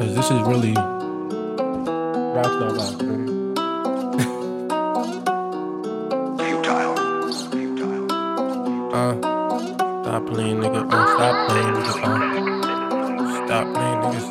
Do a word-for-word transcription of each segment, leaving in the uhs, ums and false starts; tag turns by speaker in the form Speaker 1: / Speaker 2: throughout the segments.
Speaker 1: Cause this is really rockstar vibe, man. Uh, stop playing, nigga. Uh, stop playing, nigga. Uh, stop playing, nigga.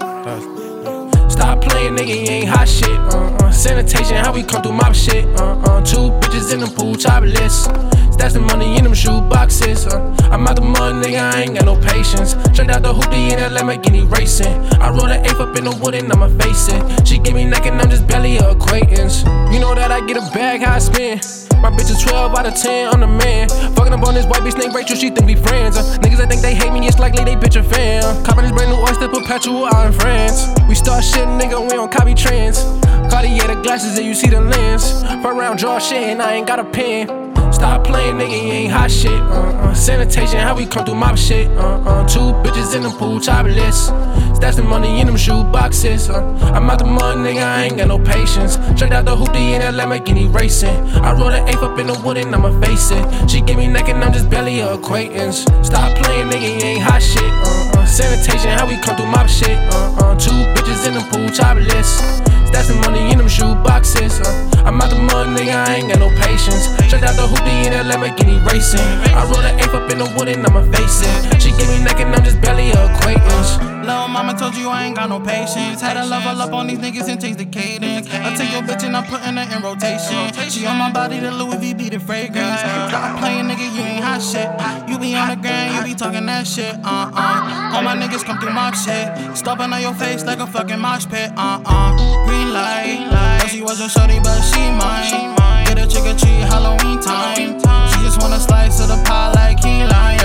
Speaker 1: Stop, stop playing, nigga. You ain't hot shit. Uh, uh, sanitation, how we come through mob shit. Uh, uh, two bitches in the pool, topless. Stash the money in them shoe boxes. Uh, I'm out the mud, nigga. I ain't got no patience. Straight out the hoopty in that Lamborghini racing. I roll the eighth up in the wood and I'ma face it. She give me neck and I'm just barely a acquaintance. You know that I get a bag, how I spin. My bitch is twelve out of ten, I'm the man. Fucking up on this white bitch named Rachel, she think we friends. uh, Niggas that think they hate me, it's likely they bitch a fan. uh, Copping this brand new oyster, perpetual out in France. We start shit, nigga, we don't copy trends. Cartier the glasses and you see the lens. Front round draw shit and I ain't got a pen. Stop playing, nigga, you ain't hot shit. Uh, uh, sanitation, how we come through mob shit. Uh, uh, two bitches in the pool, topless. Stash the money in them shoe boxes. Uh, I'm out the mud, nigga, I ain't got no patience. Straight out the hoopty in that Lamborghini racing. I roll the eighth up in the wood and I'ma face it. She give me neck and I'm just barely a acquaintance. Stop playing, nigga, you ain't hot shit. Uh, uh, sanitation, how we come through mob shit. Uh, uh, two bitches in the pool, topless. Stash the money in them shoe boxes. Uh, I'm out the mud, nigga, I ain't got no patience. Straight out the hoopty in that Lamborghini racing. I roll the eighth up in the wood and I'ma face it. She give me neck and I'm just barely a acquaintance.
Speaker 2: Lil' mama told you I ain't got no patience. Had to level up on these niggas and change the cadence. I take your bitch and I'm putting her in rotation. She on my body, the Louis V be the fragrance. Stop playing, nigga, you ain't hot shit. You be on the ground, you be talking that shit. Uh uh. All my niggas come through mob shit. Stomping on your face like a fucking mosh pit. Uh uh. Green light. Thought she was a shorty, but she mine. Get a trick or treat Halloween time. She just wanna slice of the pie like key lime.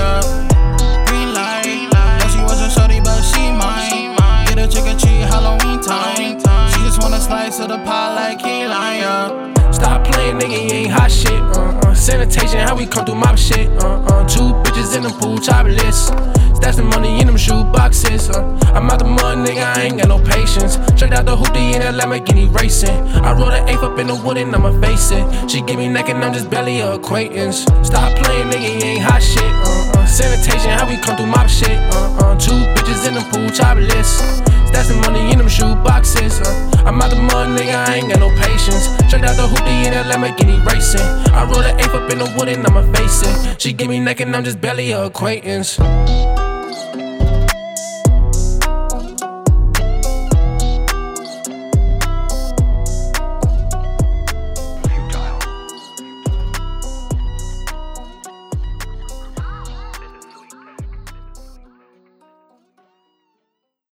Speaker 2: Green light. Thought she was a shorty, but she mine. Get a trick or treat Halloween time. She just wanna slice of the pie like key lime.
Speaker 1: Stop playing, nigga, you ain't hot shit. Uh, uh, sanitation, how we come through mob shit. Uh, uh, two bitches in the pool, topless. Stash the money in them shoe boxes. Uh, I'm out the mud, nigga, I ain't got no patience. Straight out the hoopty in that Lamborghini racing. I roll the eighth up in the wood and I'ma face it. She give me neck and I'm just barely a acquaintance. Stop playing, nigga, you ain't hot shit. Uh, uh, sanitation, how we come through mob shit. Uh, uh, two bitches in the pool, topless. Stash the money in them shoe boxes. Uh, I'm out the mud, nigga, I ain't got no patience. Straight out the hoopty in that Lamborghini racing. I roll the eighth up in the wood and I'ma face it. She give me neck and I'm just barely a acquaintance.